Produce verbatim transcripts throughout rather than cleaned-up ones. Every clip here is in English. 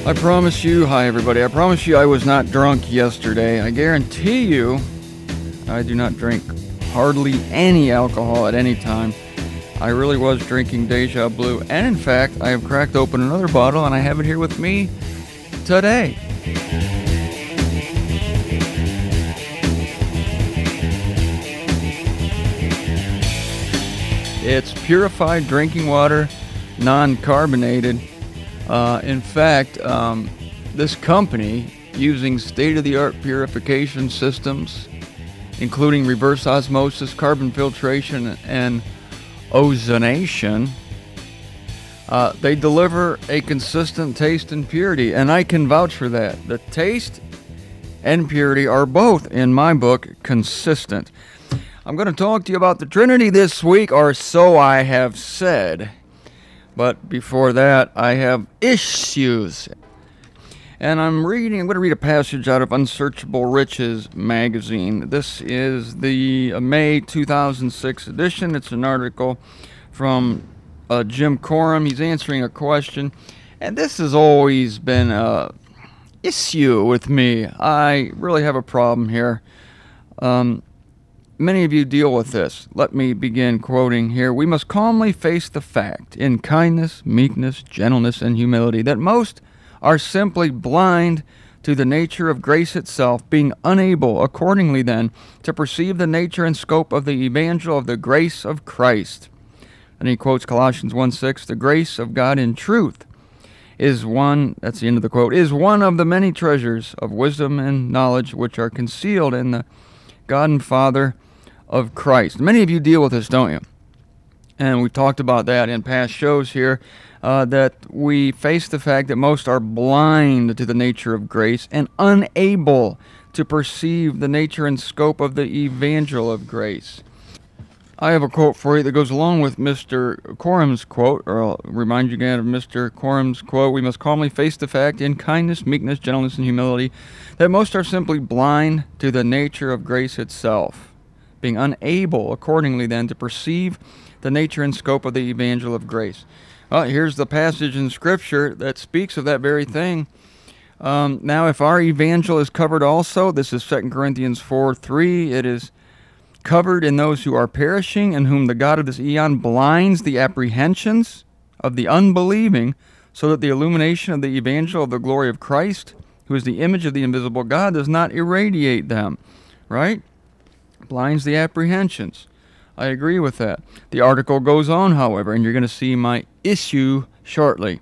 I promise you, hi everybody, I promise you I was not drunk yesterday. I guarantee you I do not drink hardly any alcohol at any time. I really was drinking Deja Blue, and in fact, I have cracked open another bottle and I have it here with me today. It's purified drinking water, non-carbonated. Uh, in fact, um, this company, using state-of-the-art purification systems, including reverse osmosis, carbon filtration, and ozonation, uh, they deliver a consistent taste and purity, and I can vouch for that. The taste and purity are both, in my book, consistent. I'm going to talk to you about the Trinity this week, or so I have said. But before that, I have issues. And I'm reading, I'm going to read a passage out of Unsearchable Riches magazine. This is the May two thousand six edition. It's an article from uh, Jim Coram. He's answering a question. And this has always been an issue with me. I really have a problem here. Um... Many of you deal with this. Let me begin quoting here. We must calmly face the fact, in kindness, meekness, gentleness, and humility, that most are simply blind to the nature of grace itself, being unable, accordingly then, to perceive the nature and scope of the evangel of the grace of Christ. And he quotes Colossians one six, the grace of God in truth is one, that's the end of the quote, is one of the many treasures of wisdom and knowledge which are concealed in the God and Father of Christ. Many of you deal with this, don't you? And we've talked about that in past shows here, uh, that we face the fact that most are blind to the nature of grace and unable to perceive the nature and scope of the evangel of grace. I have a quote for you that goes along with Mister Coram's quote, or I'll remind you again of Mister Coram's quote. We must calmly face the fact, in kindness, meekness, gentleness, and humility, that most are simply blind to the nature of grace itself, being unable, accordingly then, to perceive the nature and scope of the evangel of grace. Well, here's the passage in Scripture that speaks of that very thing. Um, now, if our evangel is covered also, this is Second Corinthians four three, it is covered in those who are perishing, and whom the God of this eon blinds the apprehensions of the unbelieving, so that the illumination of the evangel of the glory of Christ, who is the image of the invisible God, does not irradiate them. Right? Blinds the apprehensions. I agree with that. The article goes on, however, and you're going to see my issue shortly.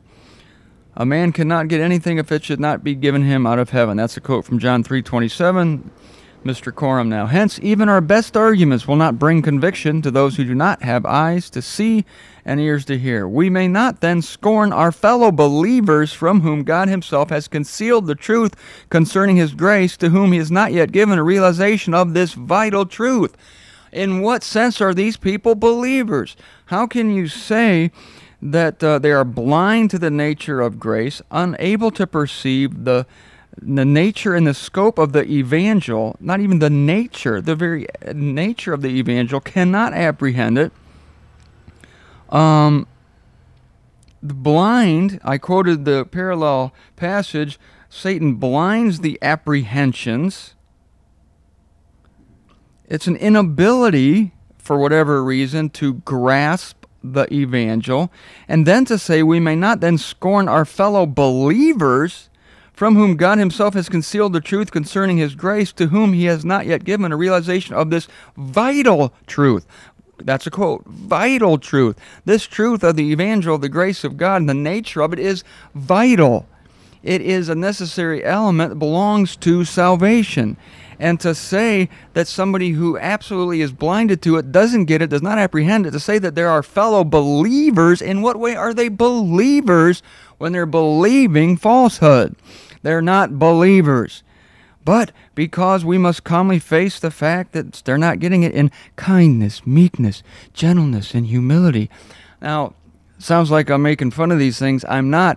A man cannot get anything if it should not be given him out of heaven. That's a quote from John three twenty-seven. Mister Coram now. Hence, even our best arguments will not bring conviction to those who do not have eyes to see and ears to hear. We may not then scorn our fellow believers, from whom God himself has concealed the truth concerning his grace, to whom he has not yet given a realization of this vital truth. In what sense are these people believers? How can you say that uh, they are blind to the nature of grace, unable to perceive the the nature and the scope of the evangel, not even the nature, the very nature of the evangel, cannot apprehend it? Um, the blind, I quoted the parallel passage, Satan blinds the apprehensions. It's an inability, for whatever reason, to grasp the evangel, and then to say we may not then scorn our fellow believers, from whom God himself has concealed the truth concerning his grace, to whom he has not yet given a realization of this vital truth. That's a quote. Vital truth. This truth of the evangel of the grace of God and the nature of it is vital. It is a necessary element that belongs to salvation. And to say that somebody who absolutely is blinded to it, doesn't get it, does not apprehend it, to say that there are fellow believers, in what way are they believers when they're believing falsehood? They're not believers. But because we must calmly face the fact that they're not getting it in kindness, meekness, gentleness, and humility. Now, sounds like I'm making fun of these things. I'm not.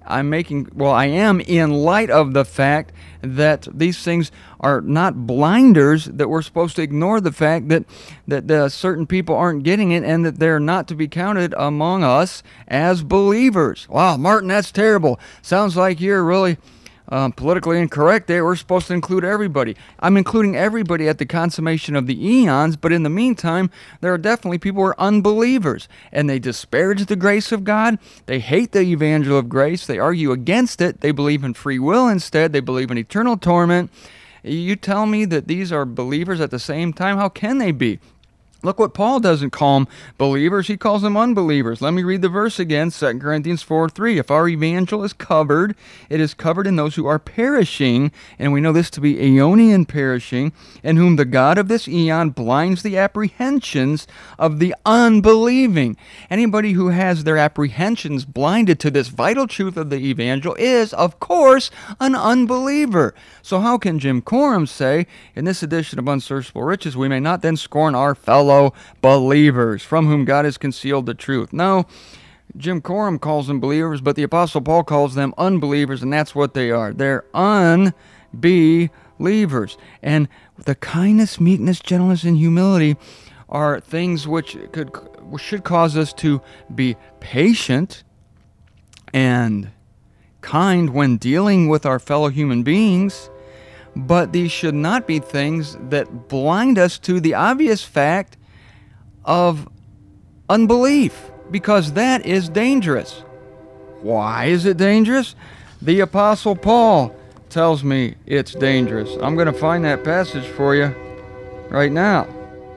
I'm making, well, I am in light of the fact that these things are not blinders, that we're supposed to ignore the fact that, that uh, certain people aren't getting it and that they're not to be counted among us as believers. Wow, Martin, that's terrible. Sounds like you're really um, politically incorrect there. We're supposed to include everybody. I'm including everybody at the consummation of the eons, but in the meantime, there are definitely people who are unbelievers, and they disparage the grace of God. They hate the evangel of grace. They argue against it. They believe in free will instead. They believe in eternal torment. You tell me that these are believers at the same time? How can they be? Look what Paul doesn't call them believers. He calls them unbelievers. Let me read the verse again, Second Corinthians four three. If our evangel is covered, it is covered in those who are perishing, and we know this to be aeonian perishing, in whom the God of this eon blinds the apprehensions of the unbelieving. Anybody who has their apprehensions blinded to this vital truth of the evangel is, of course, an unbeliever. So how can Jim Coram say, in this edition of Unsearchable Riches, we may not then scorn our fellow believers, from whom God has concealed the truth? No, Jim Coram calls them believers, but the Apostle Paul calls them unbelievers, and that's what they are. They're unbelievers. And the kindness, meekness, gentleness, and humility are things which could should cause us to be patient and kind when dealing with our fellow human beings. But these should not be things that blind us to the obvious fact of unbelief, because that is dangerous. Why is it dangerous? The Apostle Paul tells me it's dangerous. I'm going to find that passage for you right now.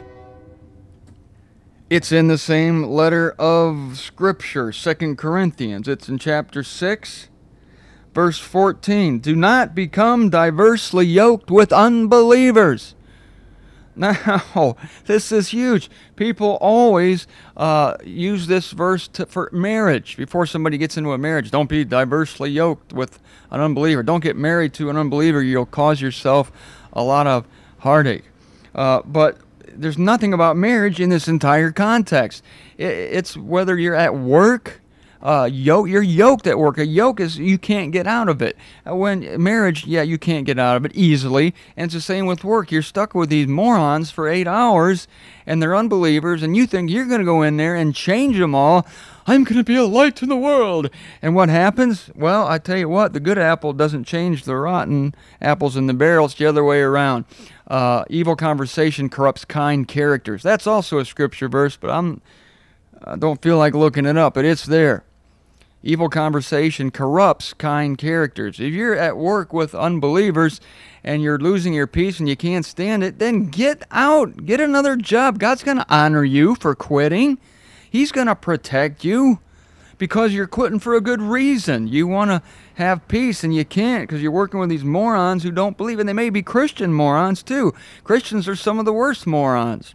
It's in the same letter of Scripture, Second Corinthians. It's in chapter six. Verse fourteen, do not become diversely yoked with unbelievers. Now, this is huge. People always uh, use this verse to, for marriage. Before somebody gets into a marriage, don't be diversely yoked with an unbeliever. Don't get married to an unbeliever. You'll cause yourself a lot of heartache. Uh, but there's nothing about marriage in this entire context. It's whether you're at work, Uh, yoke, you're yoked at work. A yoke is you can't get out of it. When marriage, yeah, you can't get out of it easily. And it's the same with work. You're stuck with these morons for eight hours, and they're unbelievers, and you think you're going to go in there and change them all. I'm going to be a light to the world. And what happens? Well, I tell you what, the good apple doesn't change the rotten apples in the barrel. It's the other way around. Uh, evil conversation corrupts kind characters. That's also a scripture verse, but I'm I don't feel like looking it up, but it's there. Evil conversation corrupts kind characters. If you're at work with unbelievers and you're losing your peace and you can't stand it, then get out. Get another job. God's going to honor you for quitting. He's going to protect you because you're quitting for a good reason. You want to have peace and you can't because you're working with these morons who don't believe. And they may be Christian morons too. Christians are some of the worst morons.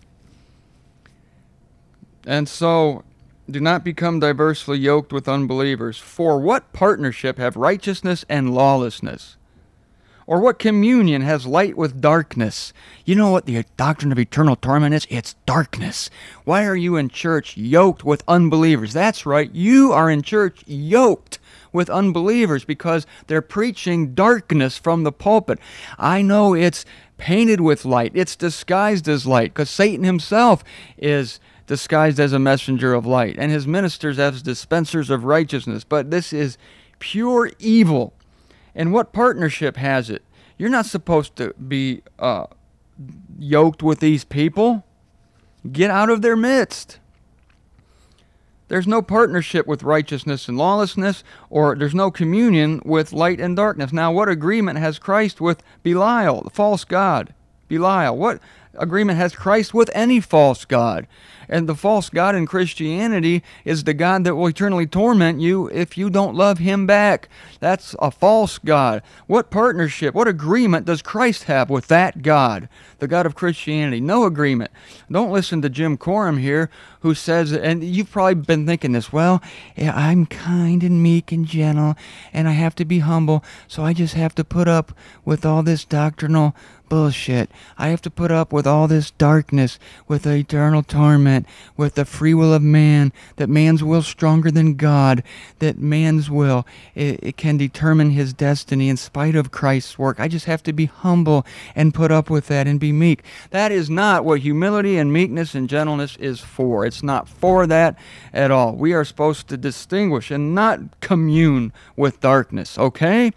And so, do not become diversely yoked with unbelievers. For what partnership have righteousness and lawlessness? Or what communion has light with darkness? You know what the doctrine of eternal torment is? It's darkness. Why are you in church yoked with unbelievers? That's right, you are in church yoked with unbelievers because they're preaching darkness from the pulpit. I know it's painted with light. It's disguised as light because Satan himself is disguised as a messenger of light, and his ministers as dispensers of righteousness. But this is pure evil. And what partnership has it? You're not supposed to be uh, yoked with these people. Get out of their midst. There's no partnership with righteousness and lawlessness, or there's no communion with light and darkness. Now, what agreement has Christ with Belial, the false god? Belial. What agreement has Christ with any false god? And the false god in Christianity is the God that will eternally torment you if you don't love him back. That's a false god. What partnership, what agreement does Christ have with that God, the God of Christianity? No agreement. Don't listen to Jim Coram here, who says, and you've probably been thinking this, well, I'm kind and meek and gentle, and I have to be humble, so I just have to put up with all this doctrinal bullshit. I have to put up with all this darkness, with the eternal torment, with the free will of man, that man's will stronger than God, that man's will, it, it can determine his destiny in spite of Christ's work. I just have to be humble and put up with that and be meek. That is not what humility and meekness and gentleness is for. It's not for that at all. We are supposed to distinguish and not commune with darkness, okay?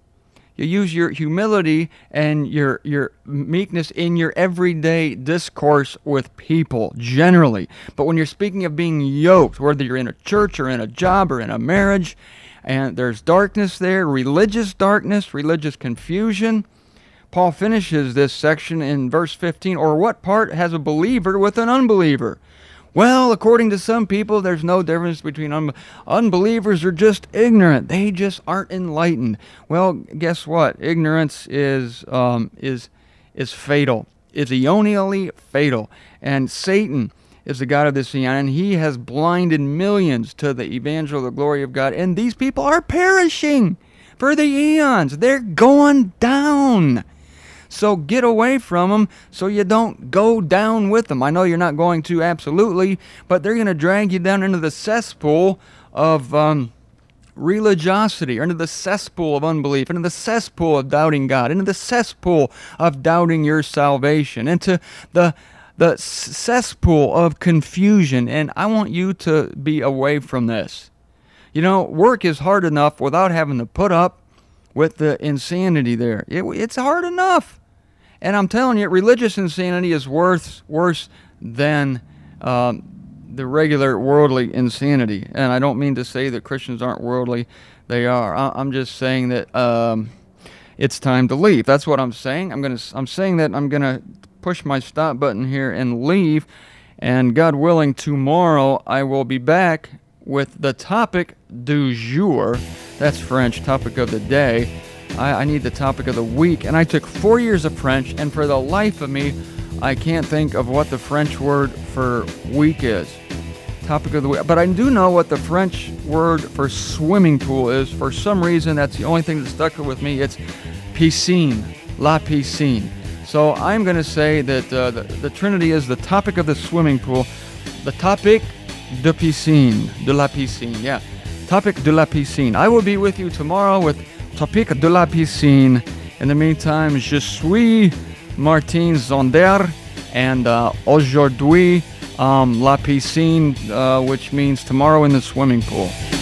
You use your humility and your your meekness in your everyday discourse with people, generally. But when you're speaking of being yoked, whether you're in a church or in a job or in a marriage, and there's darkness there, religious darkness, religious confusion, Paul finishes this section in verse fifteen, or what part has a believer with an unbeliever? Well, according to some people, there's no difference between un- unbelievers are just ignorant. They just aren't enlightened. Well, guess what? Ignorance is um, is is fatal. It's eonially fatal. And Satan is the god of this eon, and he has blinded millions to the evangel of the glory of God. And these people are perishing for the eons. They're going down. So get away from them so you don't go down with them. I know you're not going to, absolutely, but they're going to drag you down into the cesspool of um, religiosity, or into the cesspool of unbelief, into the cesspool of doubting God, into the cesspool of doubting your salvation, into the the cesspool of confusion. And I want you to be away from this. You know, work is hard enough without having to put up with the insanity there. It, it's hard enough. And I'm telling you, religious insanity is worse, worse than um, the regular worldly insanity. And I don't mean to say that Christians aren't worldly. They are. I, I'm just saying that um, it's time to leave. That's what I'm saying. I'm gonna. I'm saying that I'm gonna push my stop button here and leave. And God willing, tomorrow I will be back with the topic du jour. That's French, topic of the day. I, I need the topic of the week, and I took four years of French, and for the life of me, I can't think of what the French word for week is. Topic of the week. But I do know what the French word for swimming pool is. For some reason, that's the only thing that stuck with me. It's piscine, la piscine. So I'm going to say that uh, the, the Trinity is the topic of the swimming pool, the topic de piscine, de la piscine, yeah. Topic de la piscine. I will be with you tomorrow with Topic de la piscine. In the meantime, je suis Martin Zonder, and uh, aujourd'hui, um, la piscine, uh, which means tomorrow in the swimming pool.